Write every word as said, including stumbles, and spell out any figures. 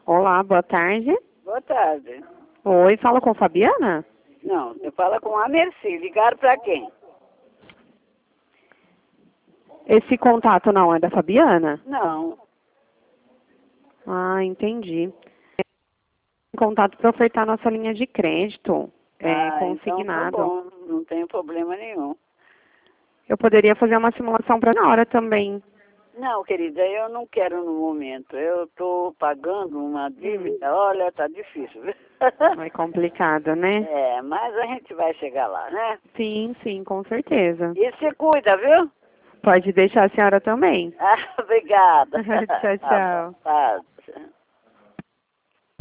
Olá, boa tarde. Boa tarde. Oi, fala com Fabiana? Não, você fala com a Mercy. Ligaram para quem? Esse contato não é da Fabiana? Não. Ah, entendi. É contato para ofertar nossa linha de crédito, é, Ah, então tá consignado. bom. Não tem problema nenhum. Eu poderia fazer uma simulação para na hora também. Não, querida, eu não quero no momento. Eu tô pagando uma dívida. Olha, tá difícil. É complicado, né? É, mas a gente vai chegar lá, né? Sim, sim, com certeza. E se cuida, viu? Pode deixar a senhora também. Ah, obrigada. Tchau, Tá bom, tchau. tá.